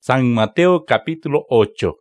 San Mateo capítulo 8.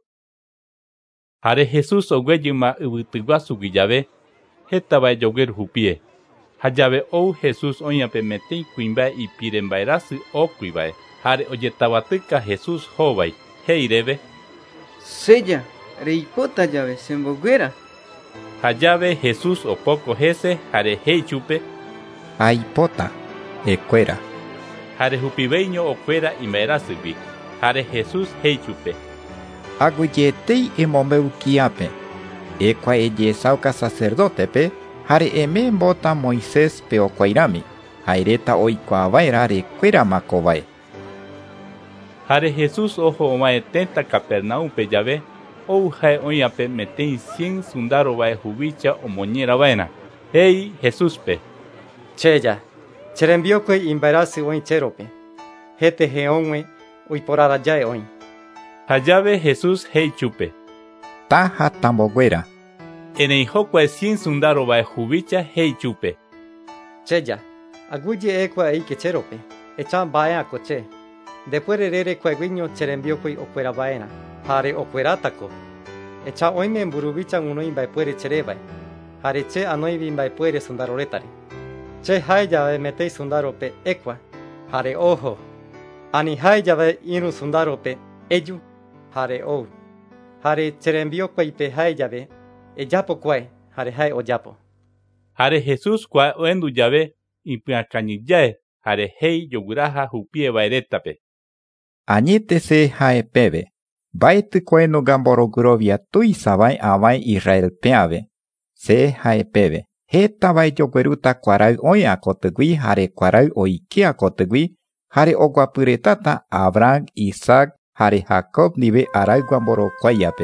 Hare Jesús ogueyima yvytyguasu guijave, hetavae jogueru hupie. Hajave ou Jesús oñape metei kuimbae ipire mbaerasy okuivae, hare ojetavatyka Jesús hóvai, heireve: Sélla, reipota jave semboguera. Hajave Jesús opoko hese, hare hei chupe: Aipota, ekuera. Hare hupiveiño okuera imbaerasygui. Hare Jesús hei chupe: Aguijetei emombeu kiape. Ekua ejesauka sacerdotepe, hare eme mbota Moisés pe okuairami. Haireta oikuavaera rekuera makovae. Hare Jesús ojo omae tenta Capernaumpe jave, ou jae oñape metei 100 sundarovae huvicha omoñeravaena. Hei Jesúspe: Cheya, cherembiokue imbaerasy oĩchérope. Hete heõgue oiporara jae oĩ. Hajave Jesús hei chupe: Taja tamboguera. Erei jokua 100 sundarovae huvicha hei chupe: Cheya, agüye ekua eikecherope, echa mba'e koche. Depuere rere kueguiño cherembiokue okuera vaera, hare okuerátako. Echa oime mburuvicha guinoi mba'epuere cherevae, hare che anoivi mba'epuere sundaroretare. Che jae jave metei sundarope ekua, hare ojo. Ani jae jave iru sundarope eju, hare ou. Hare cherembiokuaipe jae jave, ejapokuae, hare jae ojapo. Hare Jesús kua oendu jave ipyakañijae, hare hei joguiraha hupievaeretape: Añetese jaepeve. Mbaetɨ koeno gamborogurovia tuisavae avae Israel peave. Se jaepeve. Hetavae jogueruta kuarai oĩ akotygui hare kuarai oike akotygui, hare oguapyretata Abraham, Isaac, hare Jacob ndive araygua mborokuaiape.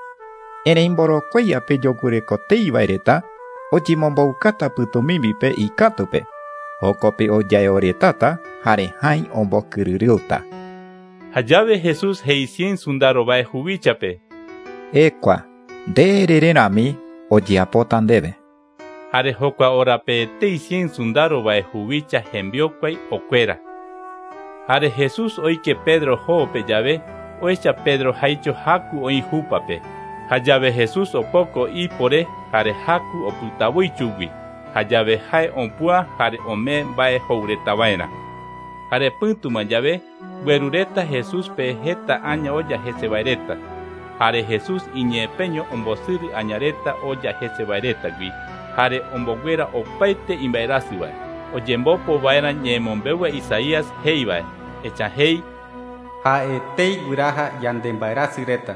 Erei mborokuaiape jogurekoteivaereta ojimomboukáta pytumimbipe ikatýpe. Jokope ojaeoretata hare haĩ ombokyryrýuta. Hajave Jesús hei 100 sundarovae huvichape: Ekua, nde'erererami ojeapota ndéve. Hare jokua orape etei 100 sundarovae huvicha hembiokuai okuera. Hare Jesús oike Pedro hópe jave, oecha Pedro haicho haku oĩ húpape. Hajave Jesús opoko ipore, hare haku opytavoi chugui. Hajave jae ompua hare ome mba'e houretavaera. Hare pýtuma jave, guerureta Jesús pe heta aña oja hesevaereta. Hare Jesús iñeepeño ombosýry añareta oja hesevaeretagui, hare omboguera opaite imbaerasývae. Ojembopo vaera ñeemombegue Isaías heivae, echa hei: Ha'etei guiraha yande mbaerasýreta.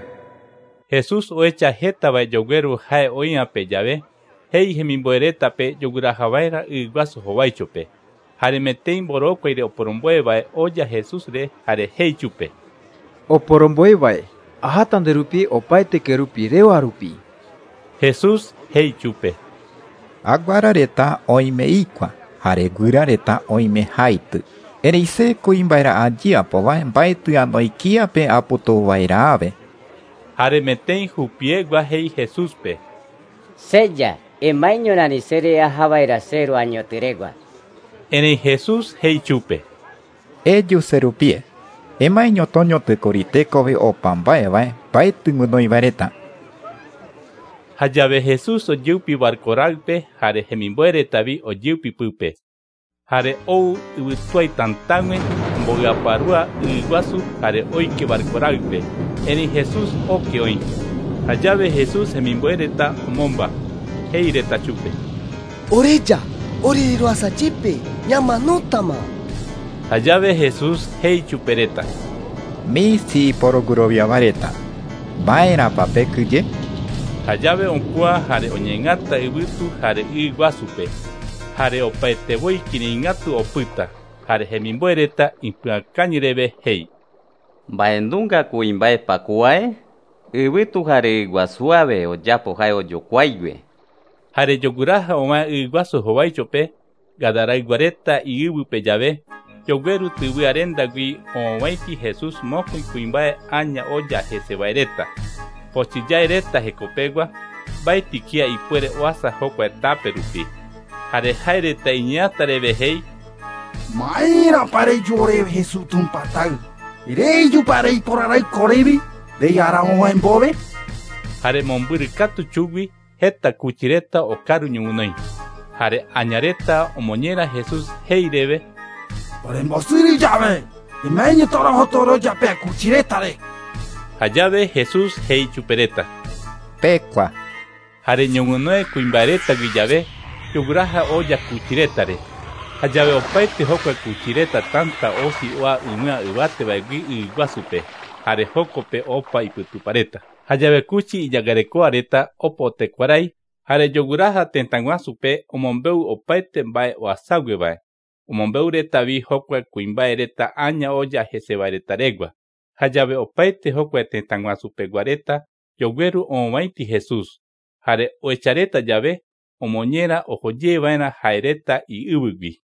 Jesús oecha hétavae jogueru jae oĩape jave, hei hemimbo'erétape joguirahavaera yguasu hovaichope. Hare metei mborokuaire oporomboevae oja Jesúsre, hare hei chupe: Oporomboevae, aháta nderupi opaite kerupi reva rupi. Jesús hei chupe: Aguarareta oime ikua, hare guirareta oime haity. Erei se kuimbaera ajiapovae mbaetɨ anoi kiape aputuvairaave. Hare metei hupiegua hei Jesúspe: Sélla, emaiñorani sere ahavaira 0 añotɨregua. Erei Jesús hei chupe: Eju serupie. Emaiño toñotɨkoritekove opa mba'evae mbaetɨ guinoivaereta. Hajave Jesús ojýupi barkoráype, hare hemimbo'eretavi ojýupi pype. Hare ou yvytuai tãtágui ombo'yaparua yguasu hare oike barkoráype. Erei Jesús oke oĩ. Hajave Jesús hemimbo'ereta omomba, heireta chupe: Oreja, ore roasajepe, ñamanótama. Hajave Jesús hei chupereta: Misi iporoguroviavareta. Mba'érapape kyje? Hajave onkua hare oñeñata yvytu hare yguasupe, hare opaetevoi kireĩngatu opýta, hare hemimbo'ereta ipy'akañyreve hei: Mba'endunga kuimba'epakuae, yvytu hare yguasuave ojapo jae ojokuáigue. Hare joguiraha omae yguasu hovaichope, Gadaraiguareta iyývype jave, jogueru tyvyarendagui ovaiti Jesús mokõi kuimba'e aña oja hesevaereta. Pochijaereta hekopegua, mbaetikia ipuere oasa jokua etape rupi. Hare jaereta iñeatareve hei: Maíra para llore Jesús tumpatau. Irei yuparei porarai korebi, de yara oen bobe. Hare mombirikatu chugui, heta kuchireta o karu ñungunoi. Hare añareta omoñera Jesús heirebe. Orembosiri llave, y meño toro ya pe cuchiretare. Hayave Jesús hei chupereta. Pekwa. Hare ñungunoi kuimbareta guillave, yuguraja olla kuchiretare. Hayave opaite hokue kuchireta tanta osi oa umea ubate baigui iguasupe. Hare hokope opa iputupareta. Hayave kuchi iyagarekoa areta opote kwarai. Hare yoguraja tentanguasupe omombeu opaite mbae oasague bae. Omombeu reta vi hokue kuimbae reta aña olla jesebareta regua. Hayave opaite hokue tentanguasupe guareta yogueru omovaiti Jesús. Hare oechareta llave omoñera ojoye vaina jaereta y ubugui.